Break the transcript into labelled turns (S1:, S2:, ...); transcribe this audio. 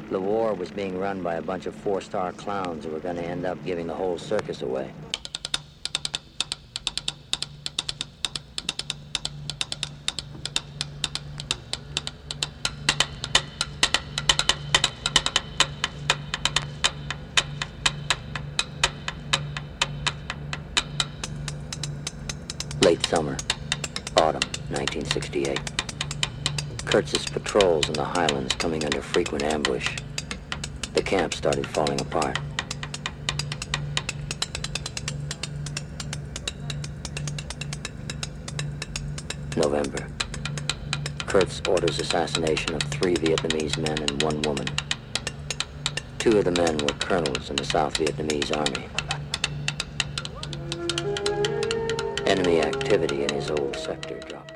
S1: The war was being run by a bunch of four-star clowns who were going to end up giving the whole circus away. Late summer, autumn, 1968. Kurtz's patrols in the highlands coming under frequent ambush. The camp started falling apart. November. Kurtz orders assassination of 3 Vietnamese men and 1 woman. 2 of the men were colonels in the South Vietnamese Army. Enemy activity in his old sector dropped.